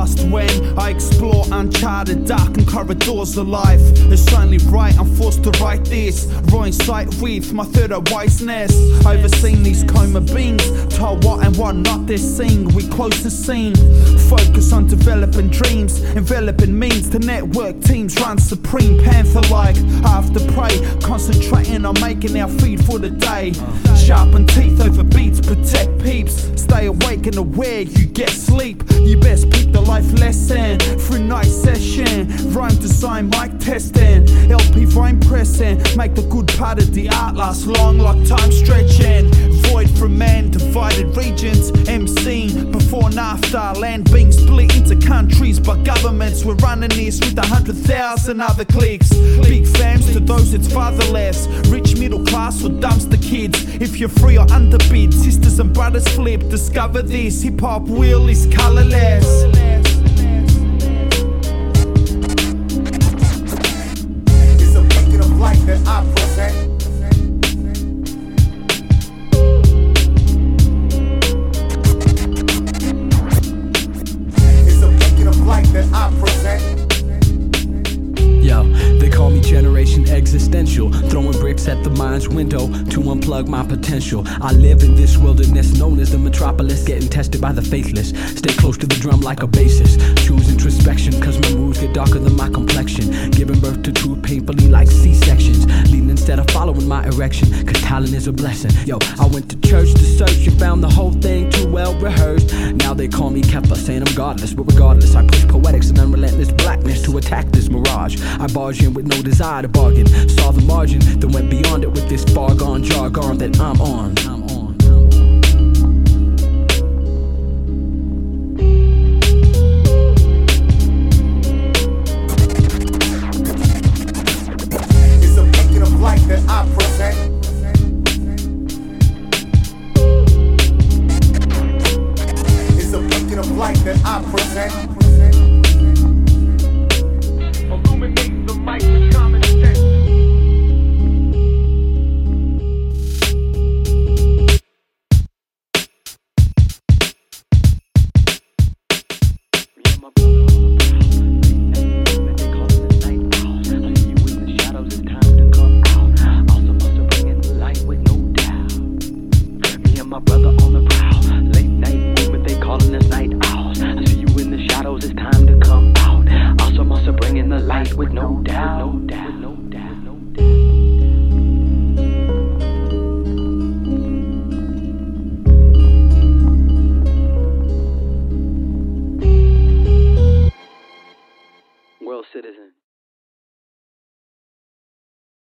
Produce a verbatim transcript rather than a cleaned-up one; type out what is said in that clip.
past when I explore uncharted, darkened corridors of life. It's only right I'm forced to write this, raw in sight with my third eye wiseness. Overseeing these coma beings, told what and what not they're seeing. We close the scene, focus on developing dreams, enveloping means to network teams, run supreme panther-like. After prey, concentrating on making our feed for the day. Sharpen teeth over beats, protect peeps. Stay awake and aware, you get sleep. You best pick the life lesson through night session. Rhyme design, mic testing, L P rhyme pressing. Make the good part of the art last long like time stretching. Void from man, divided regions, MCing before and after. Land being split into countries by governments. We're running this with a hundred thousand other cliques. Big fams to those it's fatherless, rich middle class or dumpster kids. If you're free or underbid, sisters and brothers flip. Discover this, hip hop wheel is colorless. It's a beacon of light that I present. It's a beacon of light that I present. Yo, they call me Generation Existential, throwing bricks at the mind's window to unplug my potential. I live in this wilderness known as the metropolis, getting tested by the faithless. Stay close to the drum like a bassist. Choose introspection, cause my moves get darker than my complexion. Giving birth to truth painfully like C-sections. Leading instead of following my erection, cause talent is a blessing. Yo, I went to church to search and found the whole thing too well rehearsed. Now they call me Kepler, saying I'm godless, but regardless, I push poetics and unrelentless blackness to attack this mirage. I barge in with no desire to bargain, saw the margin, then went beyond it with this far gone jargon that I'm on. I'm on. It's a beacon of light that I present. It's a beacon of light that I present. Illuminate the mic with common sense. Me and my brother on the prowl, late night, they call it the night owls. I see you in the shadows, it's time to come out. Also must have bring in the light with no doubt. Me and my brother on the prowl, late night movement, they calling us night owls. I see you in the shadows, it's time to come out. Also must have bring in the light with no doubt, no doubt, no doubt, no doubt. World citizen.